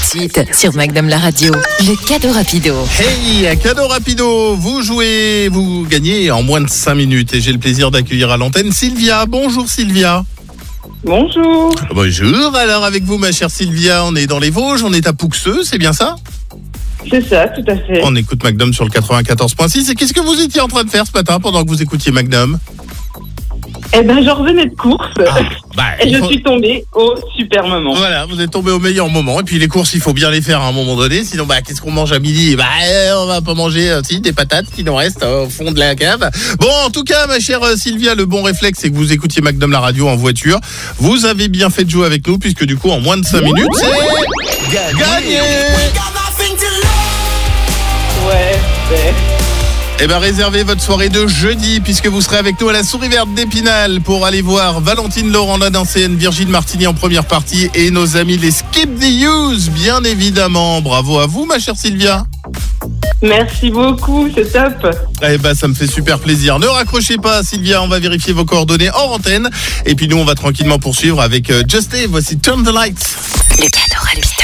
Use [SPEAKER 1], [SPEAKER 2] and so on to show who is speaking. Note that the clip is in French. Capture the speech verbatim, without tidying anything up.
[SPEAKER 1] de suite sur Magnum la radio, le cadeau rapido.
[SPEAKER 2] Hey, cadeau rapido, vous jouez, vous gagnez en moins de cinq minutes et j'ai le plaisir d'accueillir à l'antenne Sylvia. Bonjour Sylvia.
[SPEAKER 3] Bonjour.
[SPEAKER 2] Bonjour, alors avec vous ma chère Sylvia, on est dans les Vosges, on est à Pouxeux, c'est bien ça ?
[SPEAKER 3] C'est ça, tout à fait.
[SPEAKER 2] On écoute Magnum sur le quatre-vingt-quatorze virgule six et qu'est-ce que vous étiez en train de faire ce matin pendant que vous écoutiez Magnum ?
[SPEAKER 3] Eh ben, je revenais de course
[SPEAKER 2] ah, bah,
[SPEAKER 3] et je
[SPEAKER 2] faut...
[SPEAKER 3] suis tombée au super moment.
[SPEAKER 2] Voilà, vous êtes tombé au meilleur moment. Et puis les courses, il faut bien les faire à un moment donné. Sinon, bah, qu'est-ce qu'on mange à midi ? Bah, on va pas manger euh, si, des patates qui nous restent euh, au fond de la cave. Bon, en tout cas, ma chère euh, Sylvia, le bon réflexe, c'est que vous écoutiez Magnum la radio en voiture. Vous avez bien fait de jouer avec nous, puisque du coup, en moins de cinq minutes, c'est gagné. gagné
[SPEAKER 3] Ouais, c'est...
[SPEAKER 2] Eh ben réservez votre soirée de jeudi puisque vous serez avec nous à la Souris Verte d'Épinal pour aller voir Valentine Laurent la danseuse, Virginie Martini en première partie et nos amis les Skip the Use, bien évidemment. Bravo à vous ma chère Sylvia.
[SPEAKER 3] Merci beaucoup, c'est top.
[SPEAKER 2] Eh ben ça me fait super plaisir. Ne raccrochez pas Sylvia, on va vérifier vos coordonnées hors antenne et puis nous on va tranquillement poursuivre avec Just Dave. Voici Turn the Lights.
[SPEAKER 1] Le cadeau rapide.